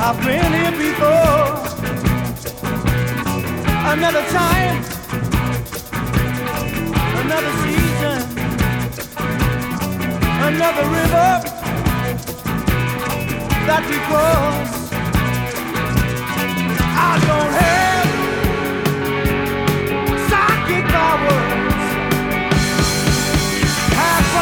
I've been here before. Another time, another season, another river that we cross.